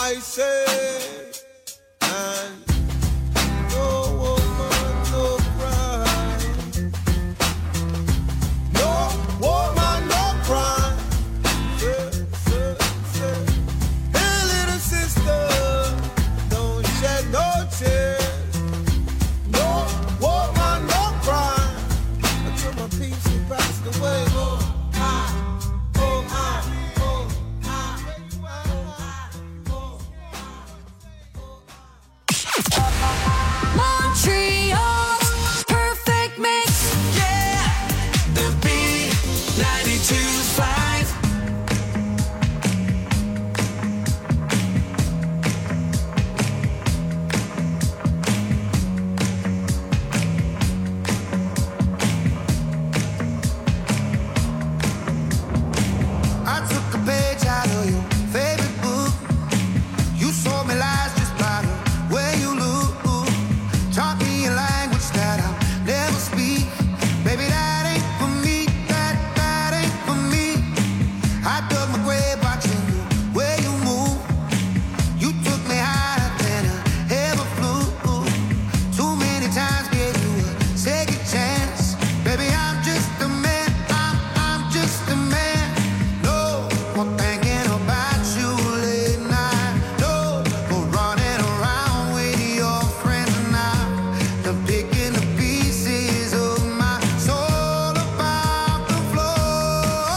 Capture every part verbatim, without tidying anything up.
I say, and no woman, no cry. No woman, no cry. Say, say, say. Hey, little sister, don't shed no tears. No woman, no cry. Until my peace, he passed away. Oh, I, oh, I, oh, I, Montreal's perfect mix. Yeah, the beat ninety-two point five. I took a page out of your favorite book. You sold me lies just by the way you look. Taught me a language that I'll never speak. Baby, that ain't for me. That, that ain't for me. I dug my grave watching the way you move. You took me higher than I ever flew. Too many times gave you a second chance. Baby, I'm just a man. I'm, I'm just a man. No more thinking about you late night. No more running around with your friends now. They're picking the pieces of my soul about the floor.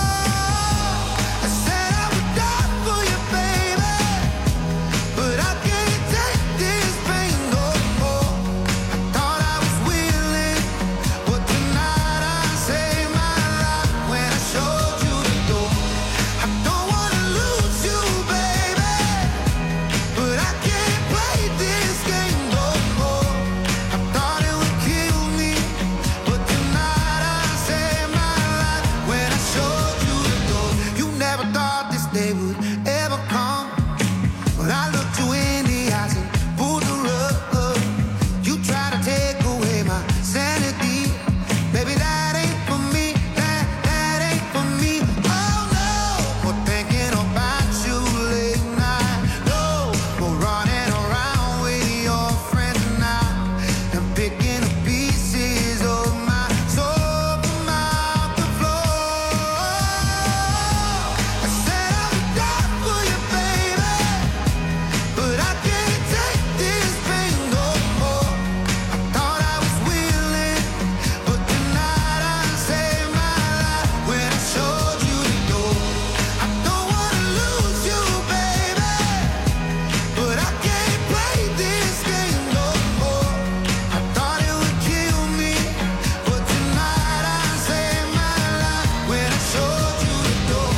I said I would die for you, baby, but I can't take this pain no more. I thought I was willing, but tonight I saved my life when I showed you the door. I don't wanna lose you, baby, but I can't play this game no more. I thought it would kill me, but tonight I saved my life when I showed you the door. You never thought this day would ever come, but I looked you in the eyes and pulled the rug. You try to take away my sanity. Baby, that ain't for me. That, that ain't for me. Oh no, more thinking about you late night. No more running around with your friends now. I'm picking the pieces of my soul from out the floor. I said I would die for you, baby, but I can't take this pain no more. I thought I was willing, but tonight I saved my life when I showed you the door. I don't wanna lose you, baby, but I can't play this game no more. I thought it would kill me, but tonight I saved my life when I showed you the door.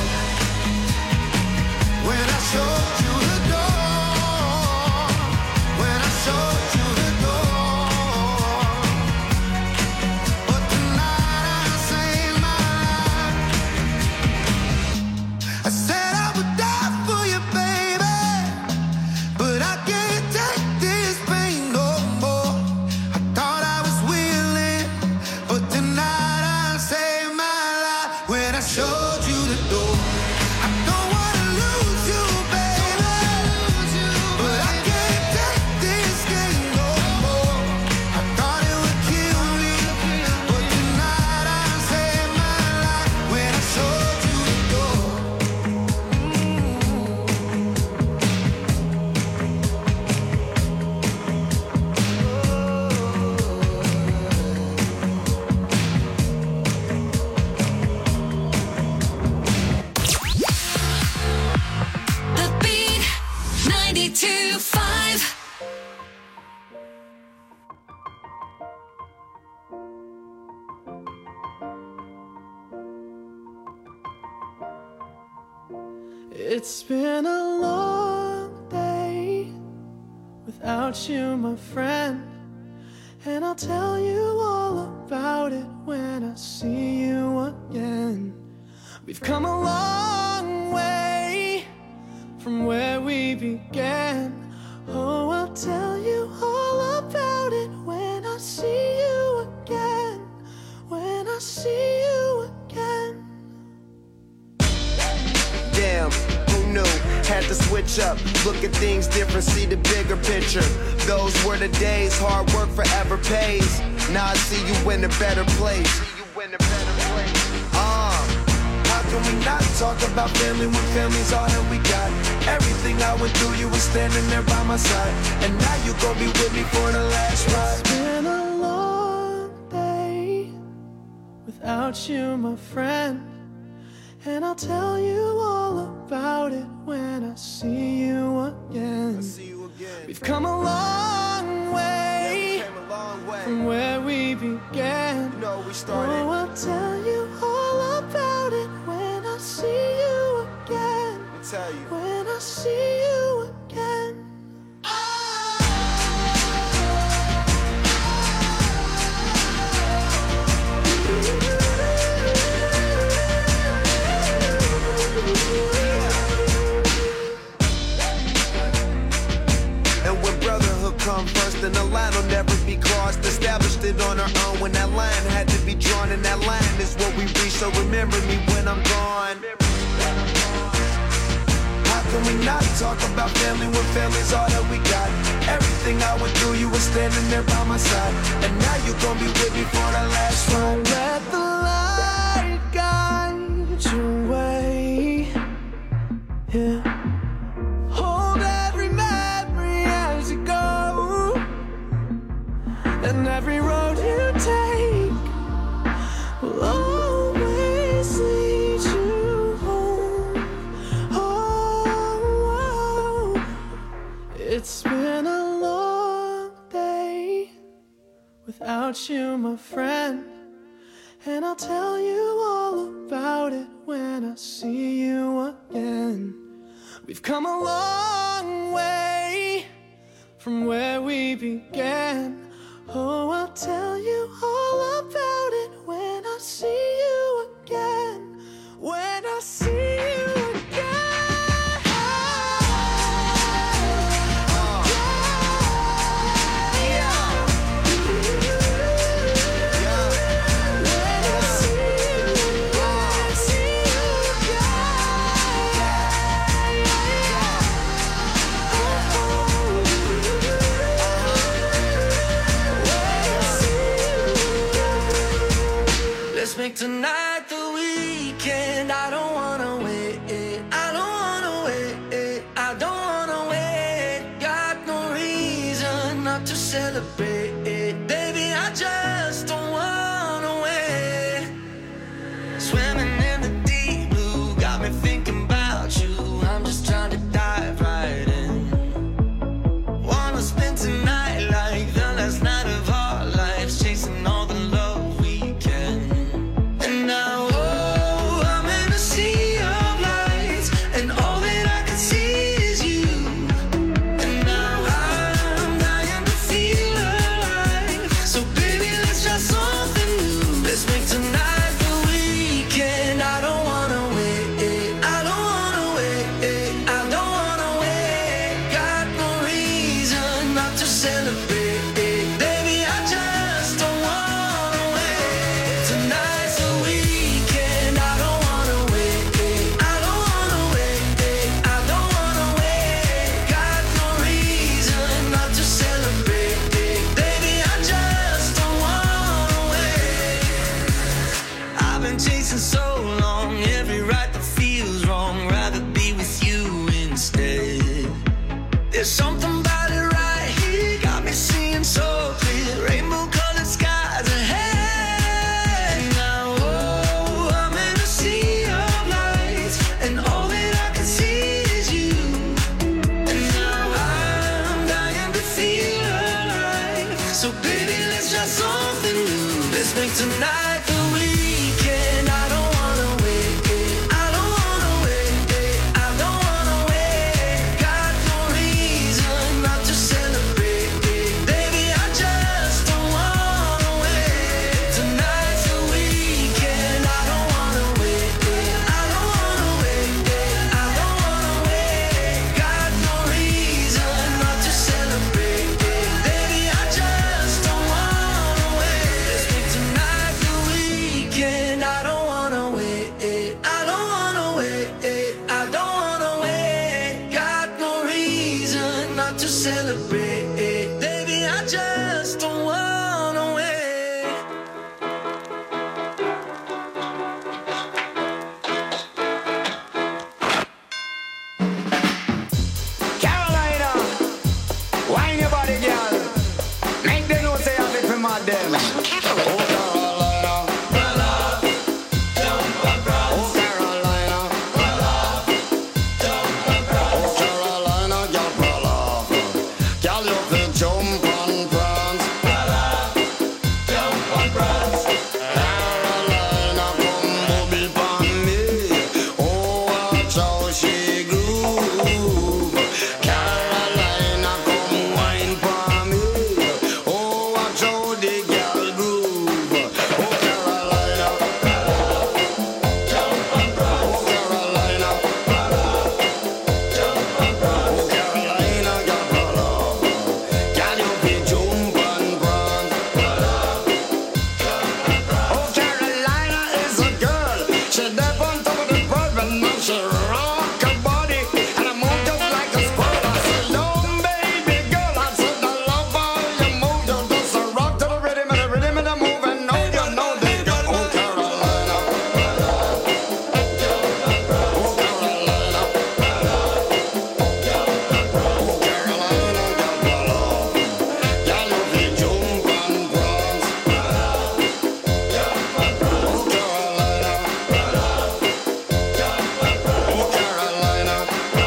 When I showed you the door. When I showed you the door. But tonight I saved my life. I said I would die for you, baby, but I can't take this pain no more. I thought I was willing, but tonight I saved my life when I showed you the door. I don't wanna lose you, baby, but I can't take this game no more. I thought it would kill me, but tonight I saved my life when I showed you the door. The beat ninety-two point five. It's been a long day without you, my friend, and I'll tell you all about it when I see you again. We've come a long way from where we began. Oh, I'll tell you all about it when I see you again. When I see you again. Damn, who knew? Had to switch up, look at things different, see the bigger picture. Those were the days, hard work forever pays. Now I see you in a better place. See you in a better place. Uh, How can we not talk about family when family's all that we got? Everything I went through, you were standing there by my side. And now you gon' be with me for the last ride. It's been a long day without you, my friend. And I'll tell you all about it when I see you again. I see you again. We've come a long way, Yeah, we came a long way. from where we began. You know, we started. Oh, I'll tell you all about it when I see you again. Let me tell you. When I see you again. And when brotherhood come first, then the line will never be crossed. Established it on our own when that line had to be drawn. And that line is what we reach, so remember me when I'm gone. How can we not talk about family when family's all that we got? Everything I went through, you were standing there by my side. And now you gon' be with me for the last ride. Let the light guide your way. Yeah. Hold every memory as you go, and every road you take will always lead you home. Oh, it's been a long day without you, my friend. And I'll tell you all about it when I see you again. We've come a long way from where we began. Oh, I'll tell you all about it when I see you again. When I see you again. Let's make tonight the weekend. I don't wanna celebrate. Baby, I just don't wanna wait. Carolina, wine your body, girl. Make them know say I'm it for my them. Oh, Carolina. Oh, Carolina. Oh, Carolina, girl, pull off. Girl, you can jump and prance. Carolina, come bubble pon me. Oh, watch how she groove. Carolina, come wine pon me. Oh, watch how the girl groove. Oh, Carolina. Oh, Carolina. Oh, Carolina, girl, pull off. Girl, you can jump and prance. Oh, Carolina is a girl. She dead on top of the world, but now she rock her body and I move just like a squirrel. I said, "Young baby girl," I said, "I love how you move. You just a rock to the rhythm and the rhythm and the move, and know you know the girl." Oh, Carolina. Oh, Carolina. Oh, Carolina, girl, pull off. Girl, you can jump and prance. Oh, Carolina. Oh, Carolina. Oh, Carolina,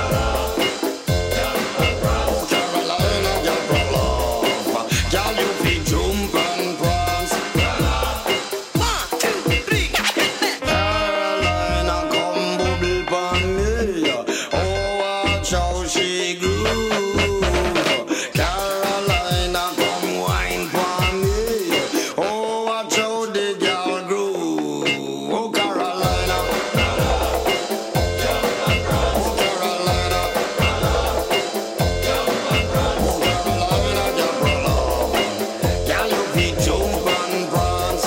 girl, pull off. Girl, you can jump and prance. One, two, three. Carolina, come bubble pon me. Oh, watch how she groove. Carolina, come wine pon me. Oh, watch how the girl groove. Oh, Carolina. Oh, Carolina. Oh, Carolina, girl, pull off. Girl, you can jump and prance.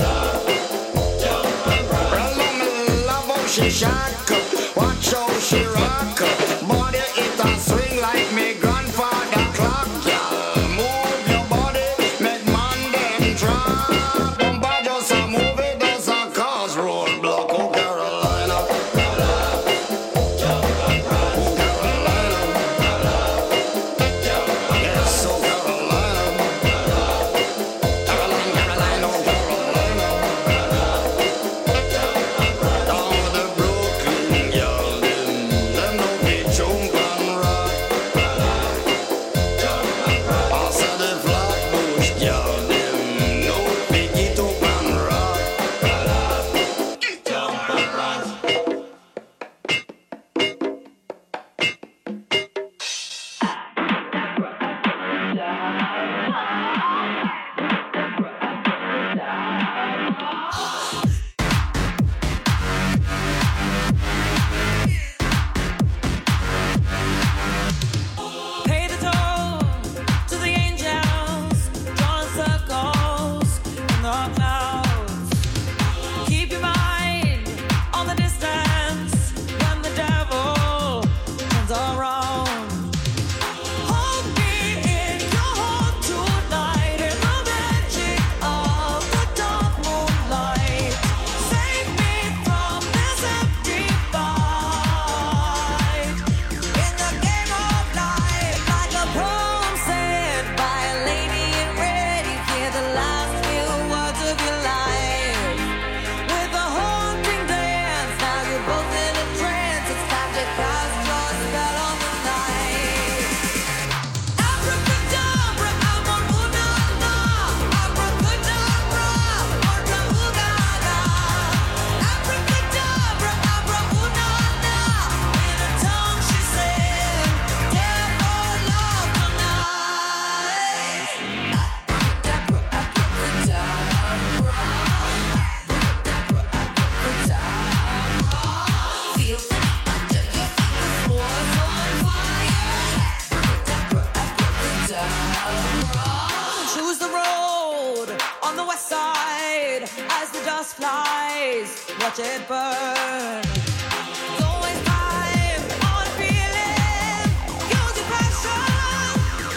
Well, me love how she shock. Watch how she rock. Body it a swing like me grandfather clock. Girl, move your body, make man them drop. Bumper just a move it, does a cause roadblock. Oh, Carolina. Oh, Carolina. Yes, oh, Carolina. Caroline, Caroline, oh, Carolina. Down with the Brooklyn girl, them, them know we jump and rock. Pass the Flatbush girl, them know we get up and rock. Jump and rock. Pay the toll to the angels, drawing circles in the clouds. Keep your mind on the distance when the devil turns around. Hold me in your heart tonight in the magic of the dark moonlight. Save me from this empty fight. In the game of life, like a poem said by a lady in red, you hear the last few words of your life. With a haunting dance, now you're both in a trance. It's time to cast your spell on the night. Abracadabra, amor una na. Abracadabra, orca ugaga. Abracadabra, abra una na. In a tongue she said, "Dare for love tonight." Abracadabra, abracadabra. Abracadabra. Feel it under your feet, the floor's on fire. Abracadabra, abracadabra. Choose the road on the west side as the dust flies. Watch it burn. Don't waste time on feeling. Use your passion.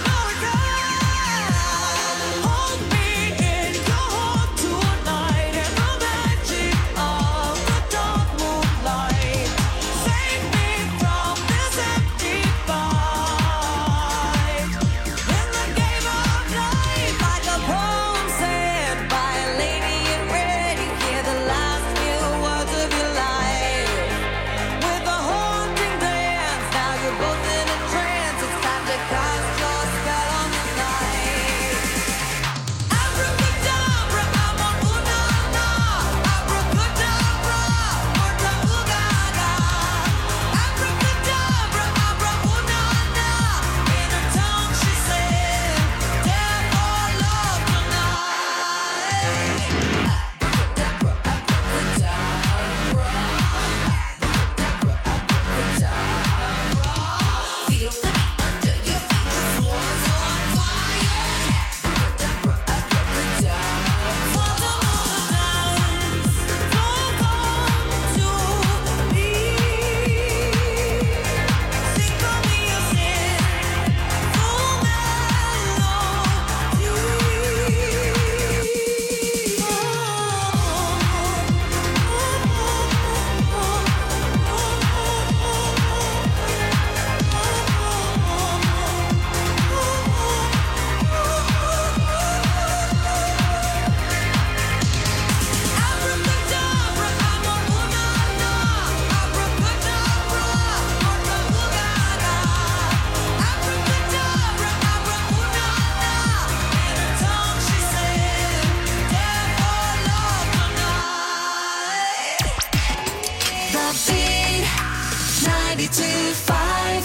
ninety-two five.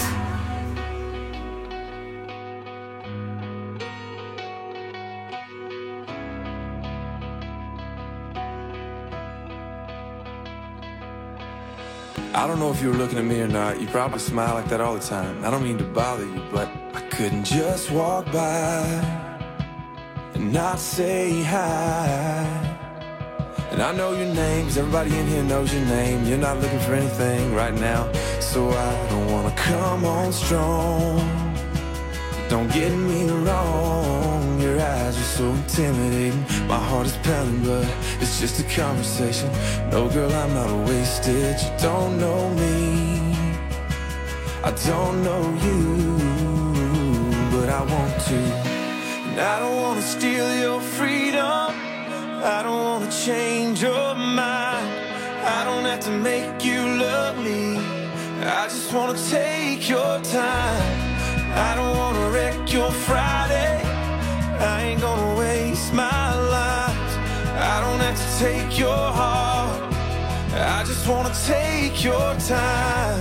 I don't know if you were looking at me or not. You probably smile like that all the time. I don't mean to bother you, but I couldn't just walk by and not say hi. And I know your name, 'cause everybody in here knows your name. You're not looking for anything right now, so I don't wanna come on strong. Don't get me wrong, your eyes are so intimidating. My heart is pounding, but it's just a conversation. No, girl, I'm not wasted. You don't know me, I don't know you, but I want to. And I don't wanna steal your freedom, I don't wanna change your mind. I don't have to make you love me, I just wanna take your time. I don't wanna wreck your Friday, I ain't gonna waste my life. I don't have to take your heart, I just wanna take your time.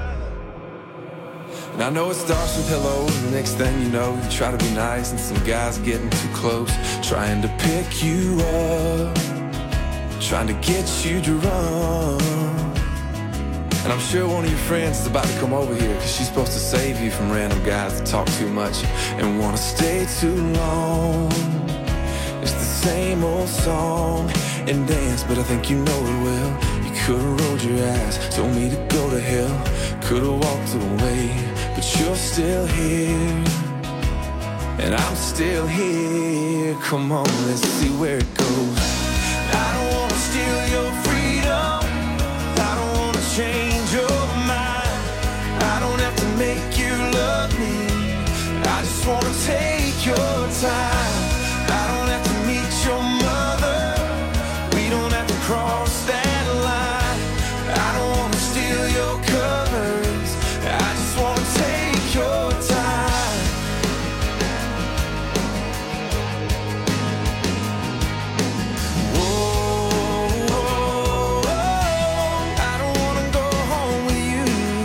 And I know it starts with hello, and the next thing you know, you try to be nice, and some guy's getting too close, trying to pick you up, trying to get you drunk. And I'm sure one of your friends is about to come over here, 'cause she's supposed to save you from random guys that talk too much and wanna stay too long. It's the same old song and dance, but I think you know it well. You could've rolled your eyes, told me to go to hell, could've walked away, but you're still here, and I'm still here. Come on, let's see where it goes. I don't wanna steal your freedom, I don't wanna change your mind. I don't have to make you love me, I just wanna take your time. I don't have to meet your mother, we don't have to cross that line. I don't wanna steal your covers, I just wanna take your time. Whoa, whoa, whoa, I don't wanna go home with you.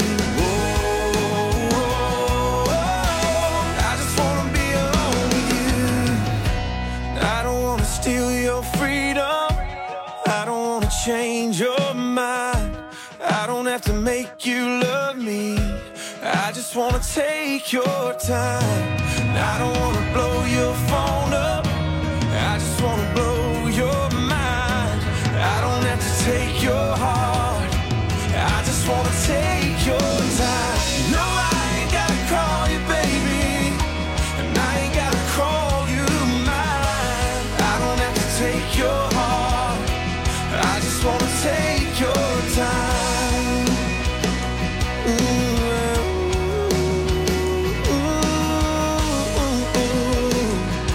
Whoa, whoa, whoa, I just wanna be alone with you. I don't wanna steal your freedom, I don't wanna change your mind. I don't have to make you love me, I just wanna take your time. I don't wanna blow your phone up, I just wanna blow your mind. I don't have to take your heart, I just wanna take your time. No, I ain't gotta call you baby, and I ain't gotta call you mine. I don't have to take your heart, I just wanna take your time. Ooh, ooh, ooh, ooh.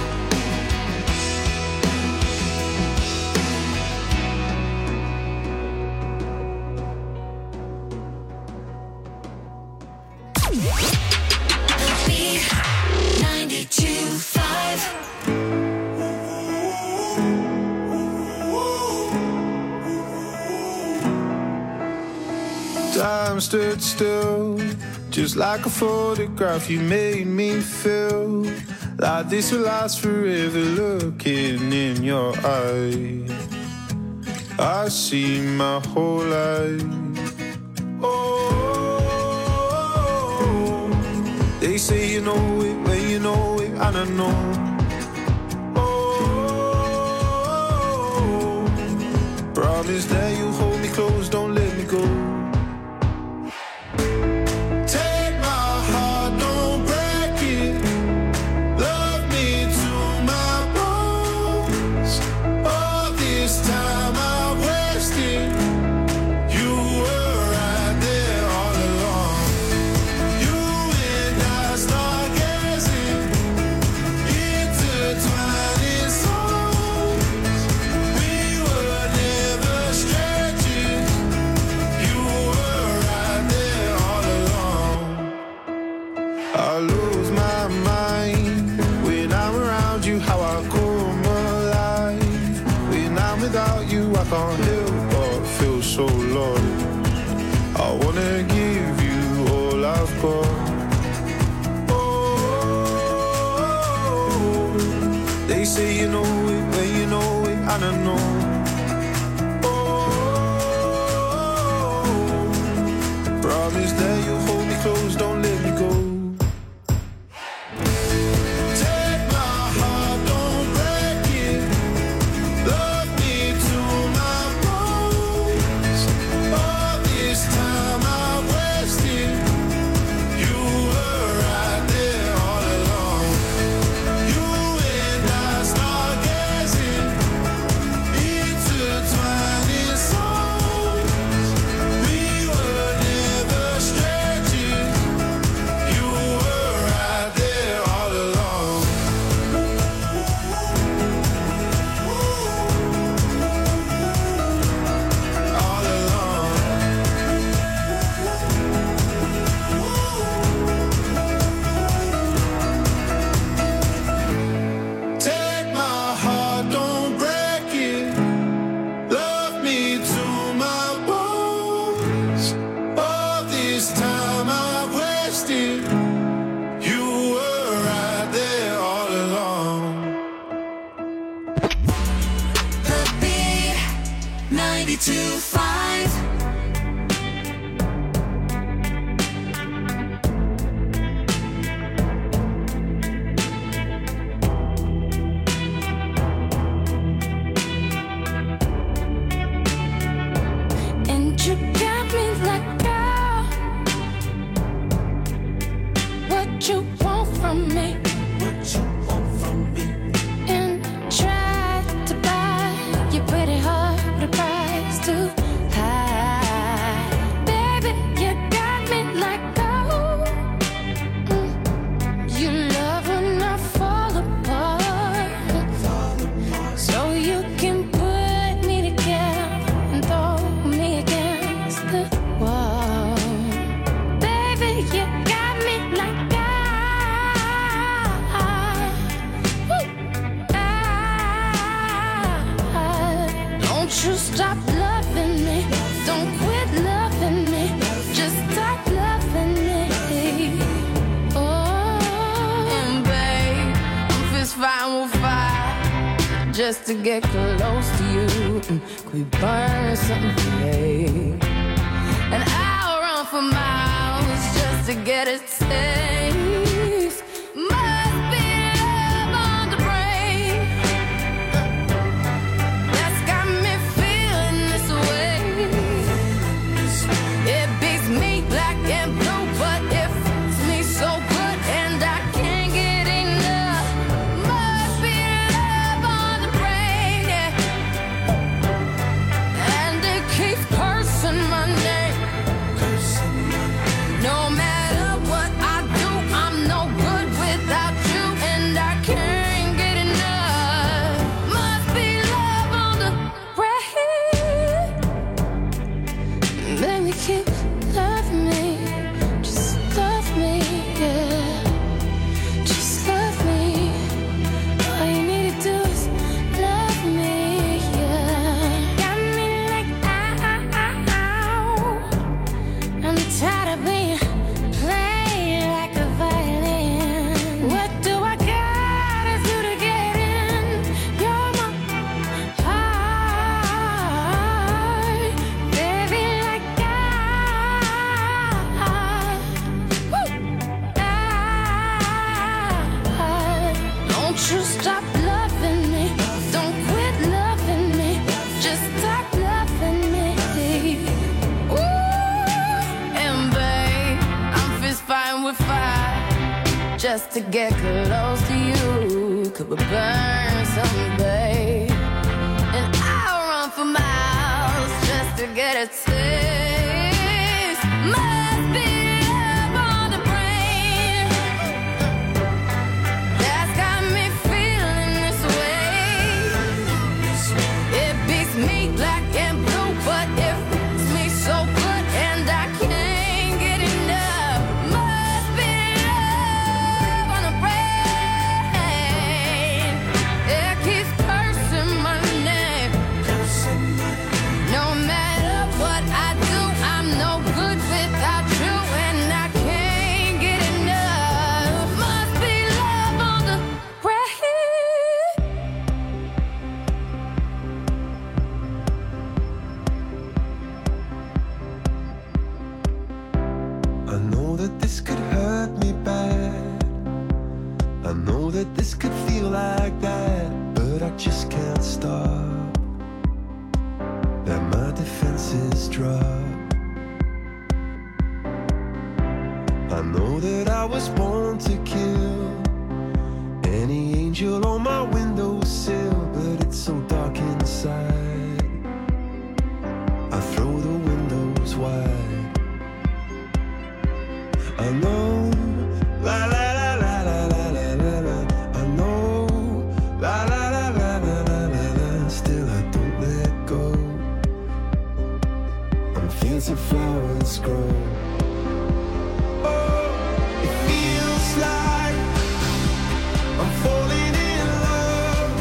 Beat ninety-two five. Time stood still, just like a photograph. You made me feel like this will last forever. Looking in your eyes, I see my whole life. Oh, they say you know it when you know it, and I know. Oh, promise that you hold me close, don't let me go. Take my heart, don't break it. Love me to my bones. All this time I wasted, you were right there all along. You and I start gazing, intertwining souls. We were never strangers, you were right there all along. I lose my mind when I'm around you, how I come alive. When I'm without you, I can't help but feel so lost. I wanna give you off guard. Oh, they say you know it when you know it, I don't know. Oh, promise that you'll hold me close, don't let me go. Just to get close to you, could we burn something today? And I'll run for miles just to get a taste. Must be love on the brain that's got me feeling this way. It beats me black and blue, but it fits me so good, and I can't get enough. Must be love on the brain, yeah. And it keeps cursing my name. No matter what I do, I'm no good without you, and I can't get enough. Must be love on the brain. Baby, keep loving me, just love me, yeah. Just love me. All you need to do is love me, yeah. Got me like ow. I'm tired of being played like a violin. What do I gotta do to get in? You're my heart, baby, like I. Woo! I. Don't you stop loving me. Don't quit loving me. Just stop loving me. Ooh, and babe, I'm fist fighting with fire just to get close to you. Could we burn something, babe? And I'll run for miles just to get a taste. Must be love on the brain that's got me feeling this way. It beats me black and blue, but it fits me so good, and I can't get enough. Must be love on the brain. It keeps cursing my name. No matter what I know that this could hurt me bad. I know that this could feel like that, but I just can't stop. That my defenses drop. I know that I was born to kill any angel on my windowsill, but it's so dark inside. I throw the windows wide. I know, la la la la la la la la la. I know, la la la la la la la la. Still I don't let go. I'm fields of flowers grow. Oh, it feels like I'm falling in love.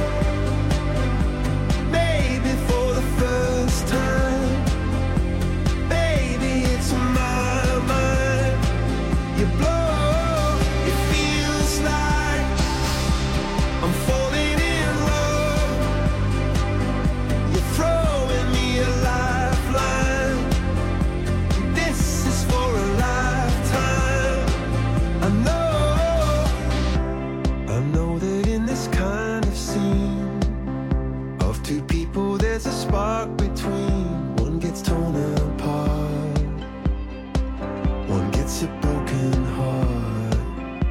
Maybe for the first time. Baby, it's my mind. You blow. It feels like I'm falling in love. You're throwing me a lifeline. This is for a lifetime. I know, I know that in this kind of scene of two people there's a spark between. One gets torn apart, one gets a broken heart.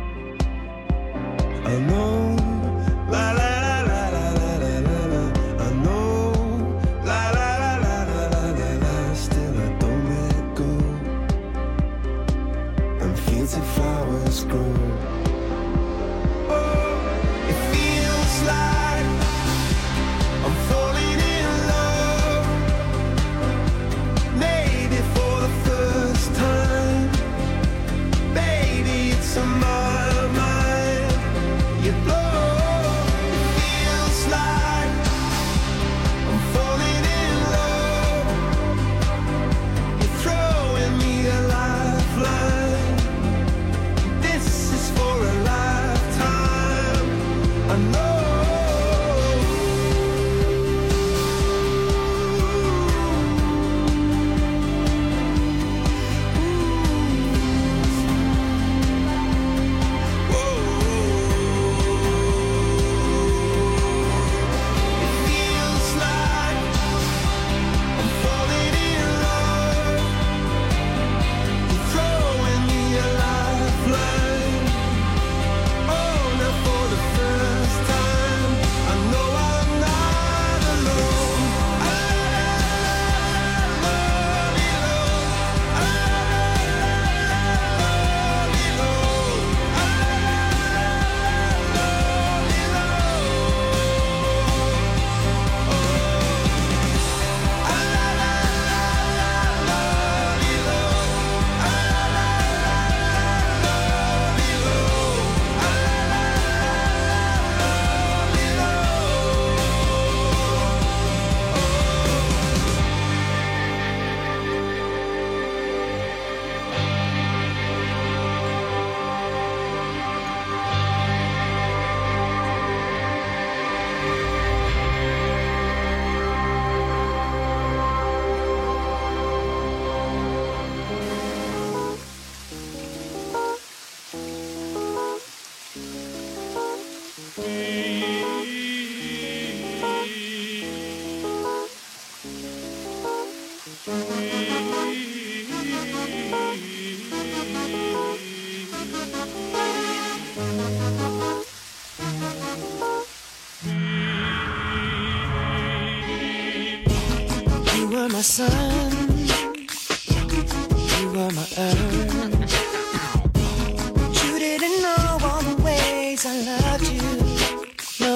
I know, la la la la la la la la la. I know, la la la la la la la la. Still I don't let go. And fields of flowers grow. Oh, it feels like I'm falling in love. Maybe for the first time. Baby, it's on my mind. You blow. It feels like I'm falling in love. You're throwing me a lifeline. This is for a lifetime. I know. It feels like I'm falling in love. You're throwing me a lifeline. Oh, now for the first time, I know I'm not alone. I love you, Lord. I love you, Lord. I love you, You were my sun, you were my earth. But you didn't know all the ways I loved you, no.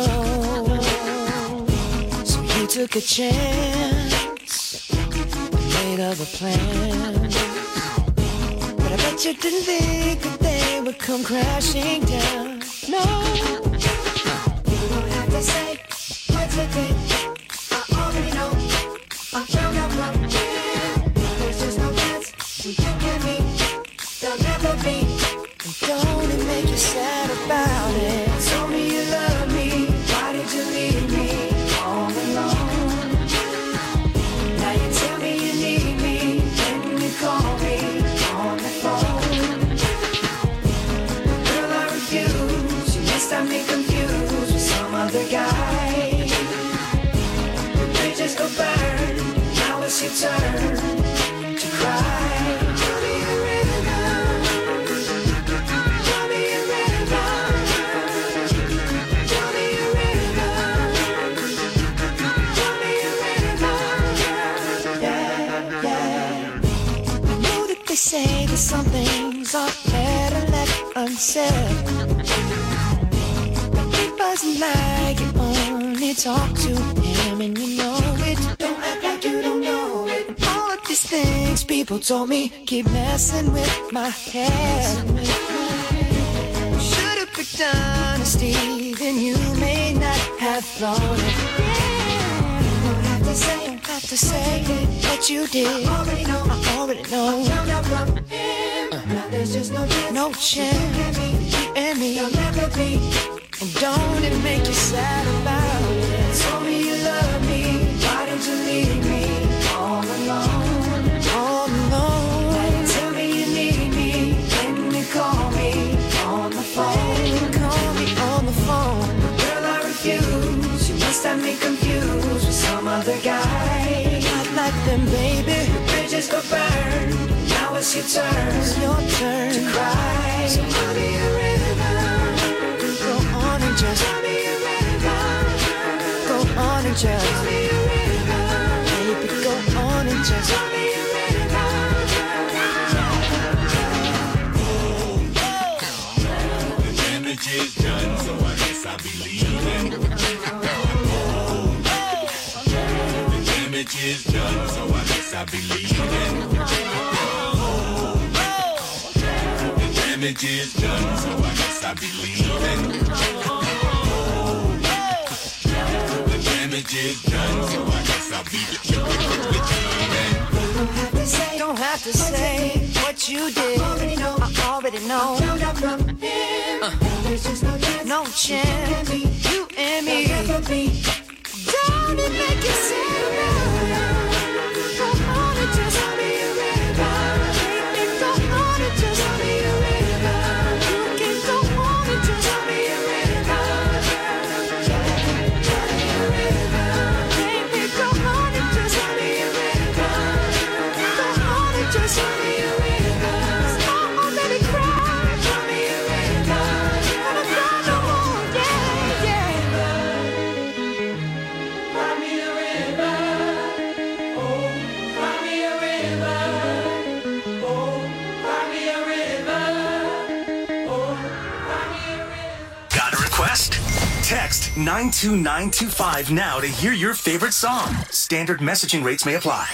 So you took a chance and made of a plan. But I bet you didn't think that they would come crashing down, no. You don't have to say what's a thing. I already know. I found out from here. There's just no chance when you and me, there'll never be. And don't it make you sad about it? Told me you love me. Why did you leave me all alone? Now you tell me you need me. When you call me on the phone. Some things are better left unsaid. It wasn't like you only talk to him and you know it. Don't act like you don't know it. And all of these things people told me keep messing with my head. Should've picked honesty, then you may not have thought it. Don't have to say, don't have to say what you did. I already know, I already know. I found out from him. Now there's just no chance, no chance. You and me, you'll never be. And don't it make you sad about it? Told me you love me, why did you leave me all alone? All alone. Tell me you need me, when you call me on the phone. Call me on the phone. Girl, I refuse. You must have me confused with some other guy. Not like them, baby. The bridges were burned. Now it's your turn. It's your turn to cry. So I'll be a river. Go on and just I'll be a river. Go on and just I'll be a river. Baby, go on and just I'll be a river. The damage is done, so I guess I'll be leaving. The damage is done, so I guess I'll be leaving. The damage is done, so I guess I'll be leaving. The damage is done, so I guess I'll be leaving. Don't have to say, don't have to say what you did. I already know, I already know. Found out from him. Uh. There's just no chance, no chance. You and me, don't it make you sad? Go on and just I'll be a river. Baby, go on and just I'll be a river. You can go on and just I'll be a river. Baby, go on and just I'll be a river. Go on and just I'll be a river. I already cried. I'll be a river. And I cry no more. Yeah, yeah. Cry me a river. Oh, cry me a river. Oh, cry me a river. Oh, cry me a river. Got a request? Text nine two nine two five now to hear your favorite song. Standard messaging rates may apply.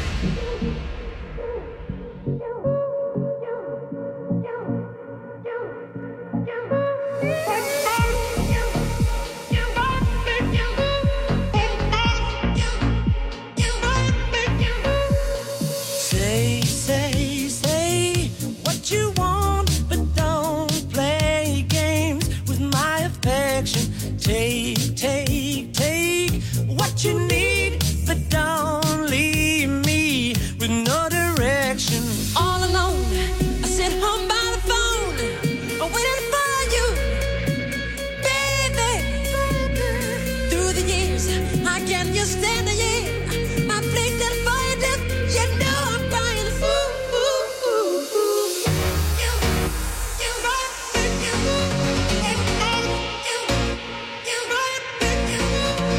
Say, say, say what you want, but don't play games with my affection. Take, take, take what you need, but don't leave me with no direction. All alone, I sit home by the phone, waiting for you, baby. Through the years, I can't just stand the year. My place that fire death, you know I'm crying. Ooh, ooh, ooh, ooh. You, you right, you, you, you, you right, you, you,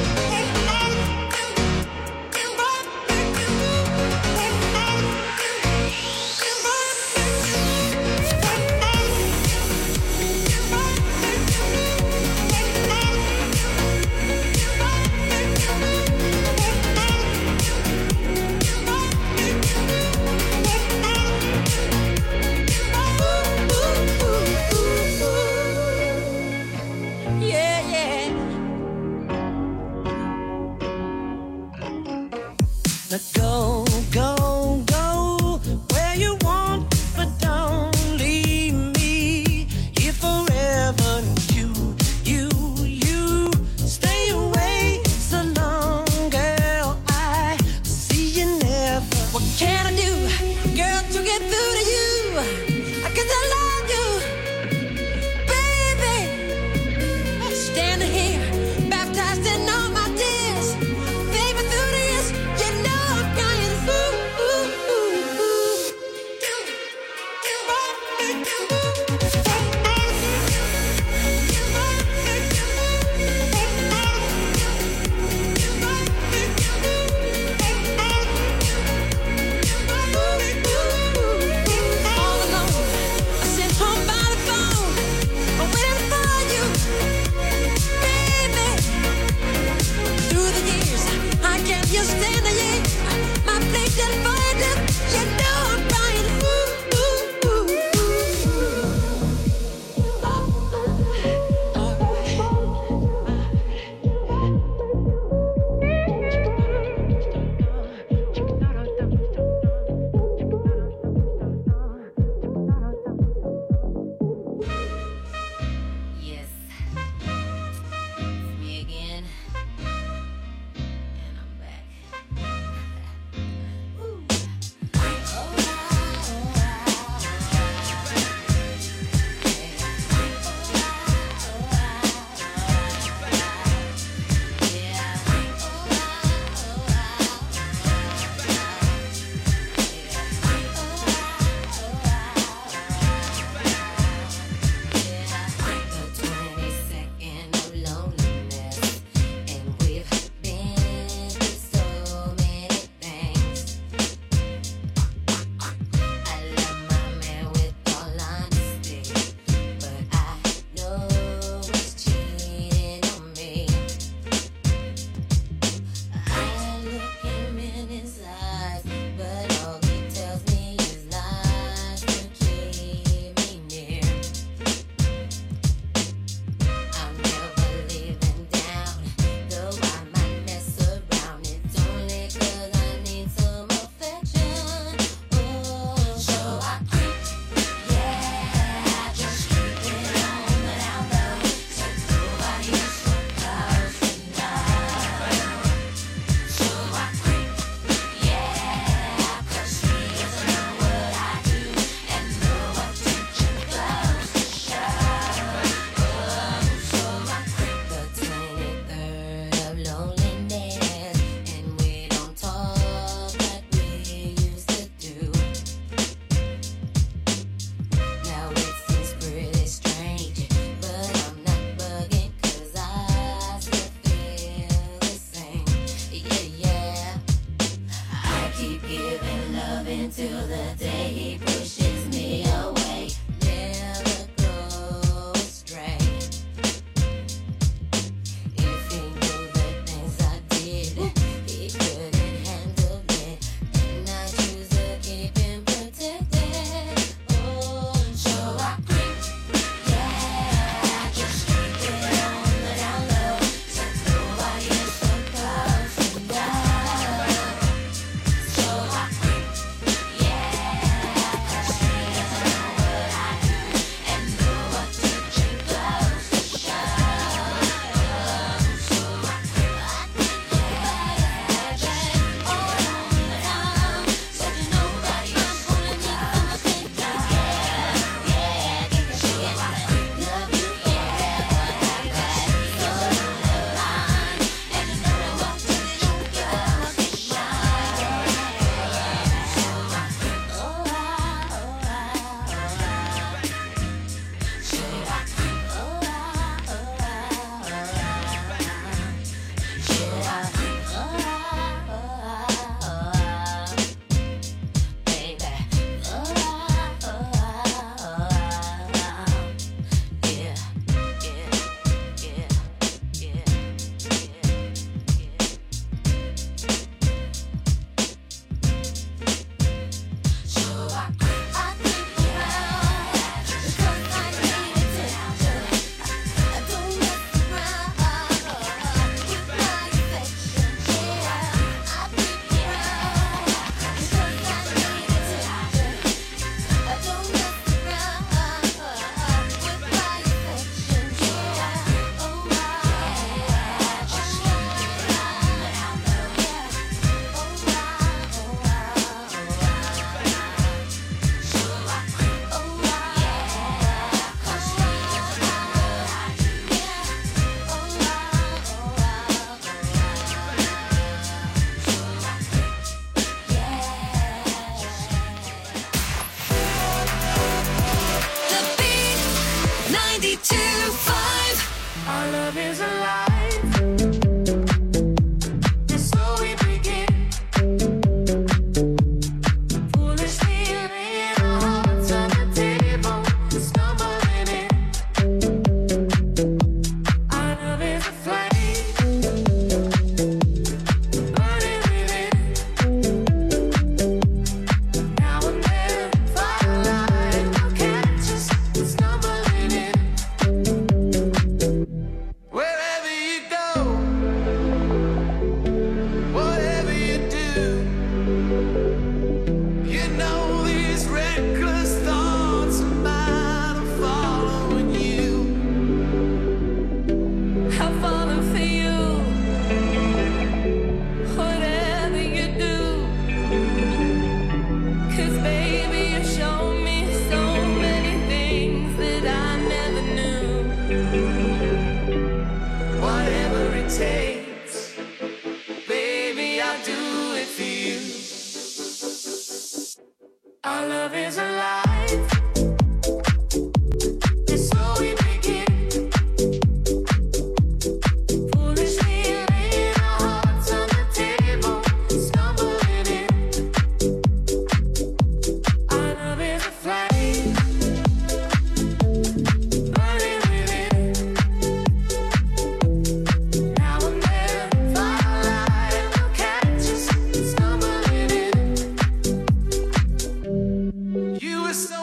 yeah, yeah. Now go, go, go where you want, but don't leave me here forever. You, you, you stay away so long, girl. I see you never. What can I do, girl, to get through to you? I guess I love you, baby. Standing here, baptized in all my tears. Baby, through the years, you know I'm crying. Ooh, ooh, ooh, ooh. You, you right, you, you, all alone,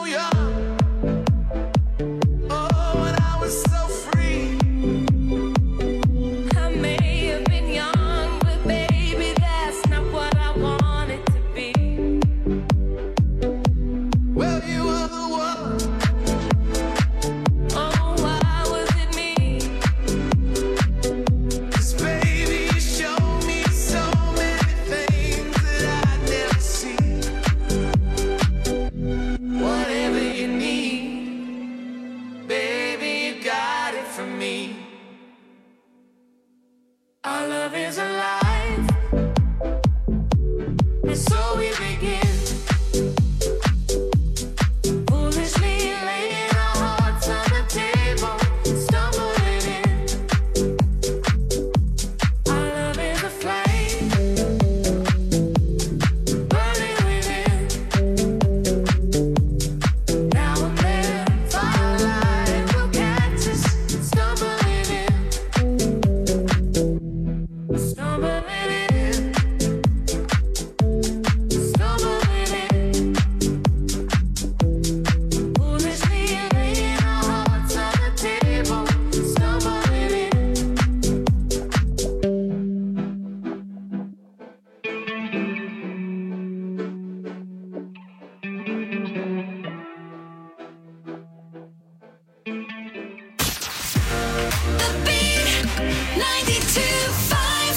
young. Oh, when I was so free. I may have been young, but baby, that's not what I wanted to be. Well, you were the one. Oh, why was it me? 'Cause baby, you showed me so many things that I'd never see. Whatever you need, baby, you got it from me. Our love is alive, and so we begin. Foolishly laying our hearts on the table, stumbling in. Our love is a flame, burning within. Now and then, firelight will catch us, stumbling in. Stumbling in, stumbling in. Foolishly laying our hearts on the table, stumbling in. The Beat ninety-two five.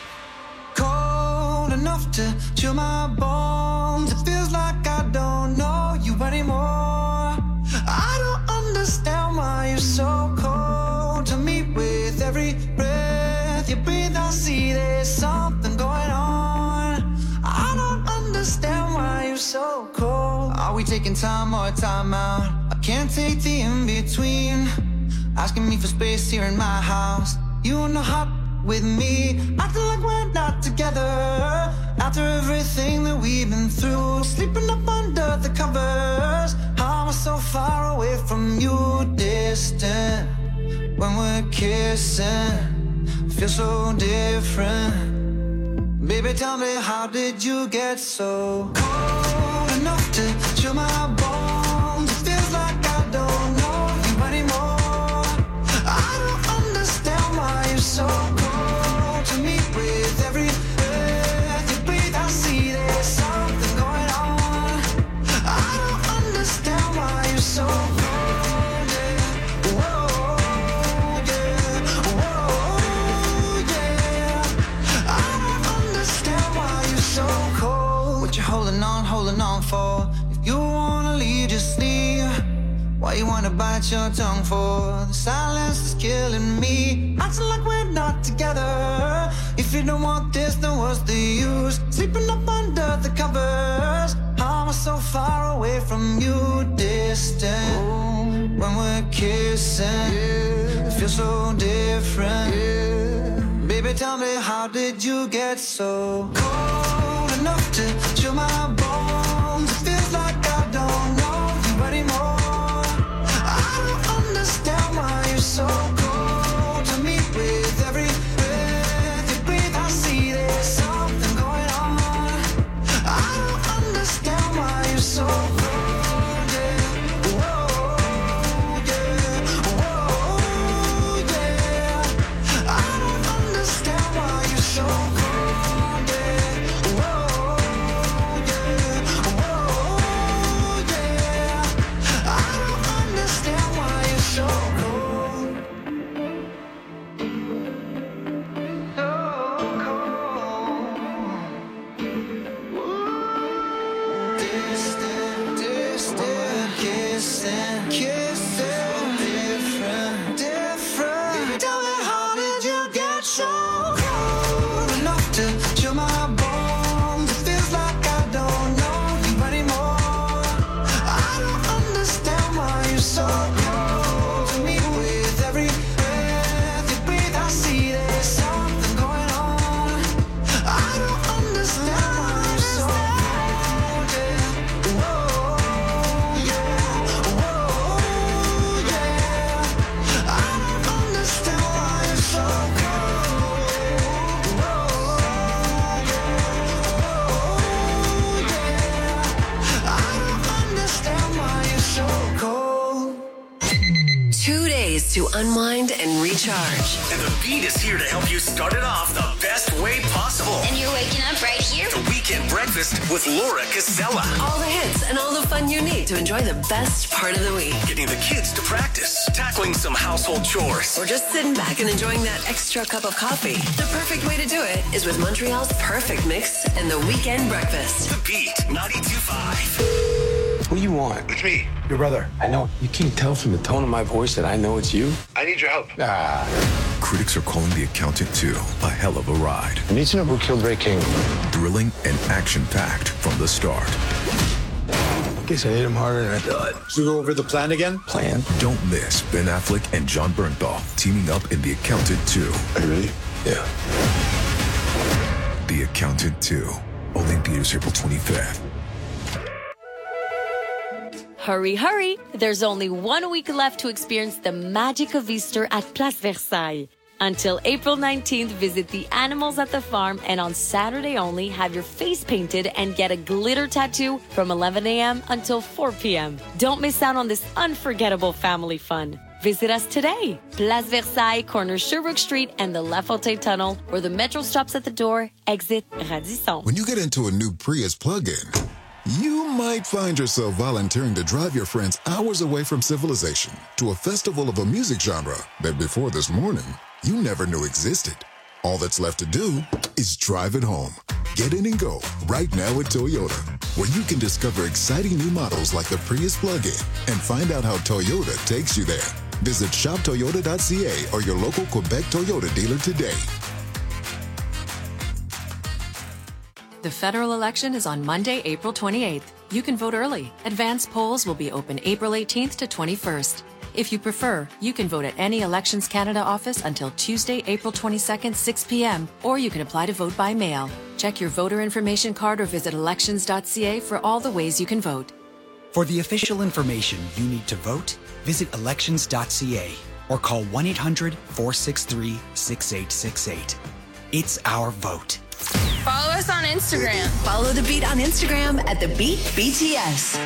Cold enough to chill my bones. It feels like I don't know you anymore. I don't understand why you're so cold to me. With every breath you breathe, I see there's something going on. I don't understand why you're so cold. Are we taking time or time out? I can't take the in between. Asking me for space here in my house. You in the hot with me, acting like we're not together. After everything that we've been through, sleeping up under the covers. How am I so far away from you, distant? When we're kissing, feel so different. Baby, tell me, how did you get so cold enough to chill my bones? It feels like I don't know you anymore. I don't understand why you're so cold to me. With every breath you breathe, I see there's something going on. I don't understand why you're so cold, yeah. Whoa, yeah. Whoa, yeah. I don't understand why you're so cold. What you holding on, holding on for? If you wanna leave, just leave. Why you wanna bite your tongue for? The silence is killing me, acting like we're not together. If you don't want this, then what's the use? Sleeping up under the covers. How am I so far away from you, distant? Oh, when we're kissing, yeah. It feels so different, yeah. Baby, tell me, how did you get so cold enough to chill my bones? It feels like I don't know you anymore. I don't understand why you're so cold to me. With every breath you breathe, I see there's something going on. I don't understand why you're so cold, yeah. Whoa, yeah. Whoa, yeah. I don't understand why you're so cold, yeah. Whoa, yeah. Whoa, yeah. I don't understand why you're so cold. Distant, distant, kissing, kissing, different, different. Baby, tell me, how did you get so cold enough to chill my bones? It feels like I don't know you anymore. I don't understand why you're so cold to me. With every breath you breathe, I see there's something going on. I don't understand why you're so cold, yeah. Whoa, yeah. Whoa, yeah. I don't understand why you're so cold, yeah. Whoa, yeah. Whoa, yeah. I don't understand why you're two days to unwind and recharge. And the Beat is here to help you start it off the best way possible. And you're waking up right here. The Weekend Breakfast with Laura Casella. All the hits and all the fun you need to enjoy the best part of the week. Getting the kids to practice, tackling some household chores, or just sitting back and enjoying that extra cup of coffee. The perfect way to do it is with Montreal's perfect mix and the Weekend Breakfast. The Beat ninety-two point five. What do you want? It's me. Your brother. I know. You can't tell from the tone of my voice that I know it's you. I need your help. Ah. Critics are calling The Accountant two a hell of a ride. I need to know who killed Ray King. Thrilling and action-packed from the start. Guess I hit him harder than I thought. Should we go over the plan again? Plan? Don't miss Ben Affleck and John Bernthal teaming up in The Accountant two. Are you ready? Yeah. The Accountant two. Only in theaters April twenty-fifth. Hurry, hurry! There's only one week left to experience the magic of Easter at Place Versailles. Until April nineteenth, visit the animals at the farm, and on Saturday only, have your face painted and get a glitter tattoo from eleven a.m. until four p.m. Don't miss out on this unforgettable family fun. Visit us today. Place Versailles, corner Sherbrooke Street and the La Fontaine Tunnel, where the metro stops at the door, exit Radisson. When you get into a new Prius plug-in, you might find yourself volunteering to drive your friends hours away from civilization to a festival of a music genre that before this morning, you never knew existed. All that's left to do is drive it home. Get in and go right now at Toyota, where you can discover exciting new models like the Prius plug-in and find out how Toyota takes you there. Visit shop toyota dot c a or your local Quebec Toyota dealer today. The federal election is on Monday, April twenty-eighth. You can vote early. Advance polls will be open April eighteenth to twenty-first. If you prefer, you can vote at any Elections Canada office until Tuesday, April twenty-second, six p.m., or you can apply to vote by mail. Check your voter information card or visit elections dot c a for all the ways you can vote. For the official information you need to vote, visit elections dot c a or call one eight hundred, four six three, six eight six eight. It's our vote. Follow us on Instagram. Follow The Beat on Instagram at The Beat B T S.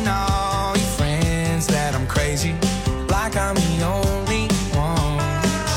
Like I'm the only one.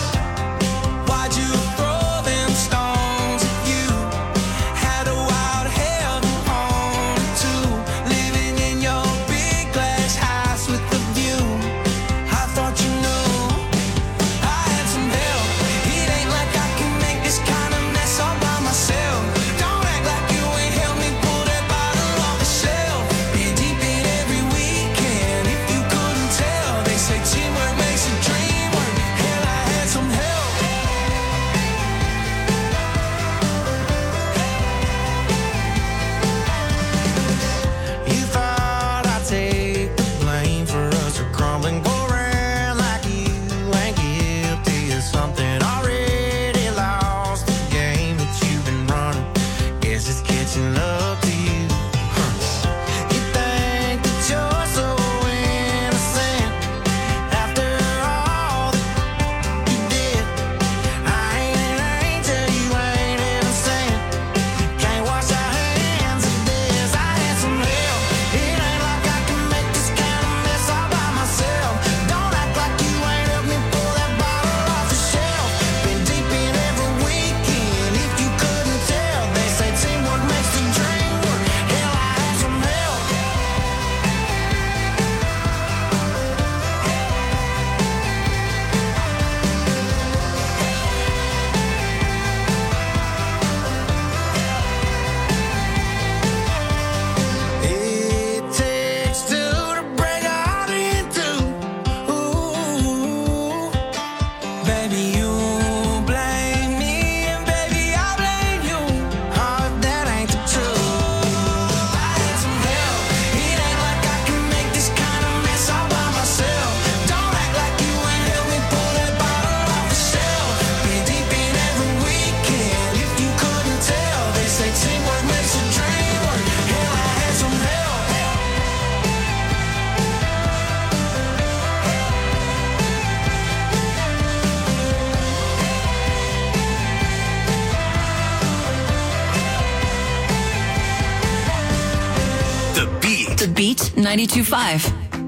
The Beat ninety-two point five.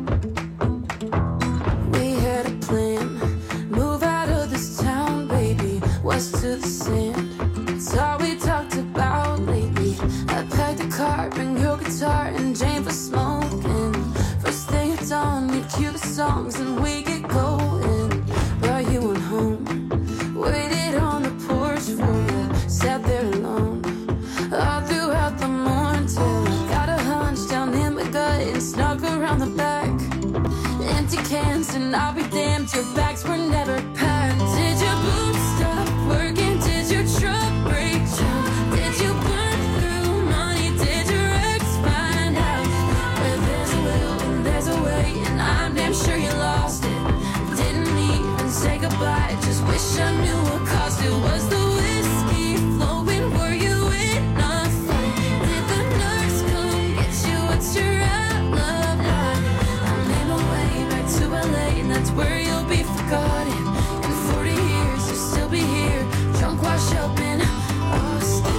We had a plan, move out of this town, baby, west to the sand. It's all we talked about lately. I packed the car, bring your guitar, and Jane for smoking. First thing at dawn, we'd cue the songs and we get going. Brought you on home, waited on the porch for you, sat there alone all throughout the morning till I got a hunch down in my gut and snuck around the back. Empty cans and I'll be damned, your bags were never packed. Did your boots stop working? Did your truck break down? Did you burn through money? Did your ex find out? Where there's a will and there's a way, and I'm damn sure you lost it. Didn't even say goodbye, just wish I knew what caused it. Was the whiskey flowing? Were you in a fight? Did the nurse come get you? What's your outlook like? I made my way back to L A, and that's where you'll be forgotten. In forty years, you'll still be here, drunk, washed up in Austin.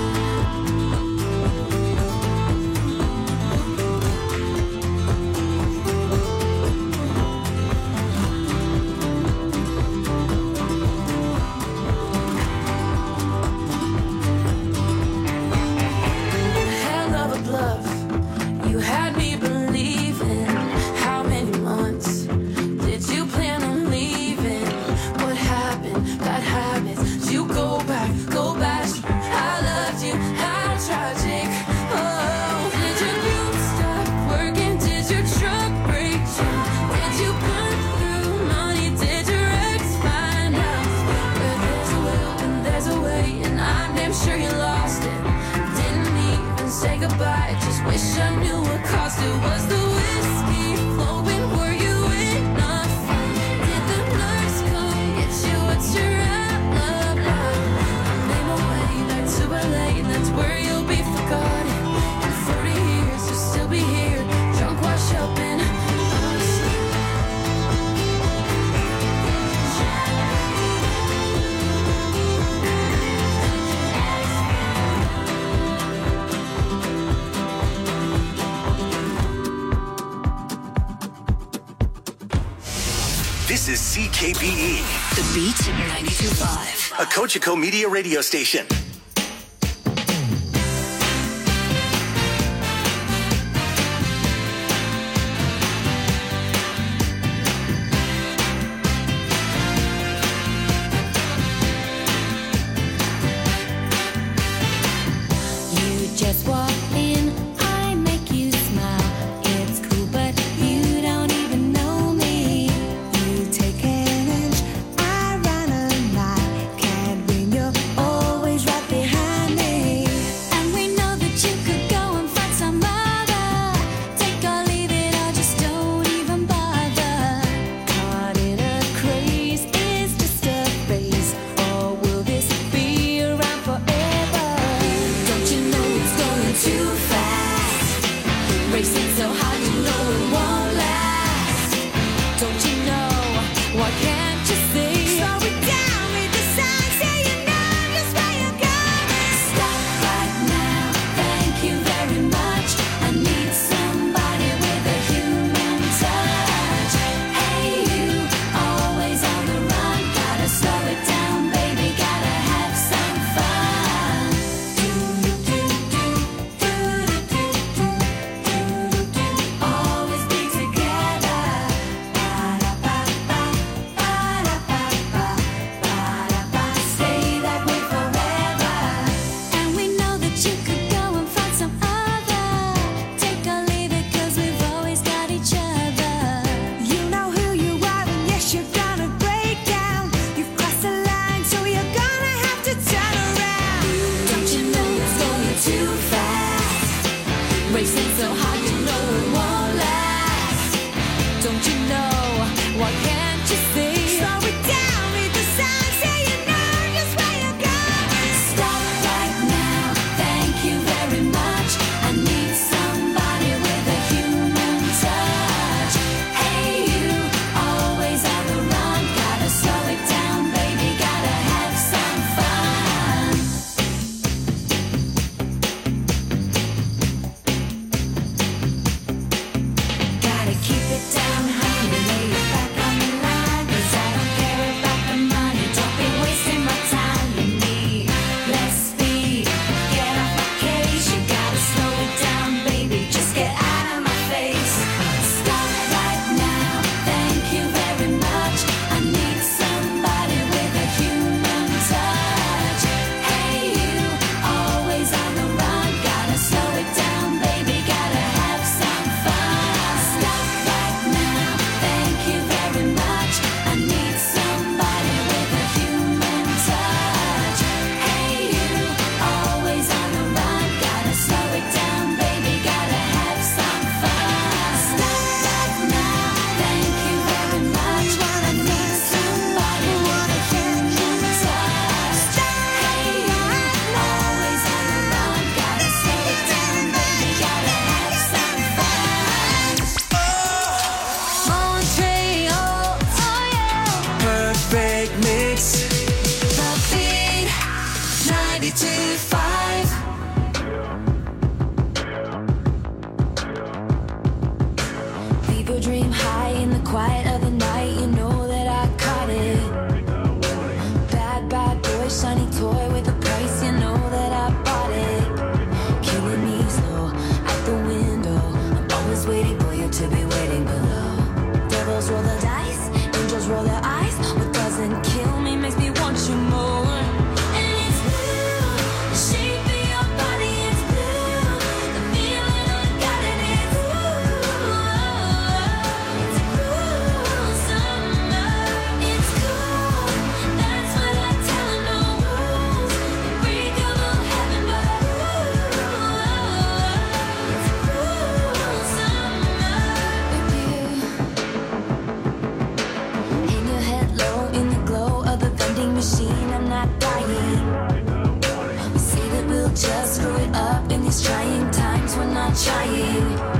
Hell of a bluff, you had me believing. How many months did you plan on leaving? What happened? Bad habits. You go back, go back. I loved you. How tragic. Oh, did your youth stop working? Did your truck break down? Did you burn through money? Did your ex find out? Where there's a will and there's a way, and I'm damn sure you lost it. Didn't even say goodbye, just wish I knew what caused it. Was the whiskey flowing? Were you in a fight? Did the nurse come get you? What's your outlook like? I made my way back to L A, and that's where you'll be forgotten. In forty years, you'll still be here, drunk, washed up in Austin. This is C K B E, The Beat ninety-two point five. a Cogeco Media radio station. You just walk in, I make you smile. It's cool, but you don't even know me. You take an inch, I run a mile. Can't win, you're always right ninety-two five. Fever dream high in the quiet of the night. You know that I caught it. Bad, bad boy, shiny toy with a price. You know that I bought it. Killing me slow at the window. I'm always waiting for you to be waiting below. Devils roll the dice, angels roll their eyes. What doesn't kill me makes me want you more. And it's blue, the shape of your body is blue. The feeling I got it is blue. It's cruel summer. It's cool. That's what I tell 'em, no rules. Unbreakable heaven, but it's cruel summer with you. Hang your head low in the glow of the vending machine. I'm not dying. We say that we'll just screw it up in these trying times. We're not trying.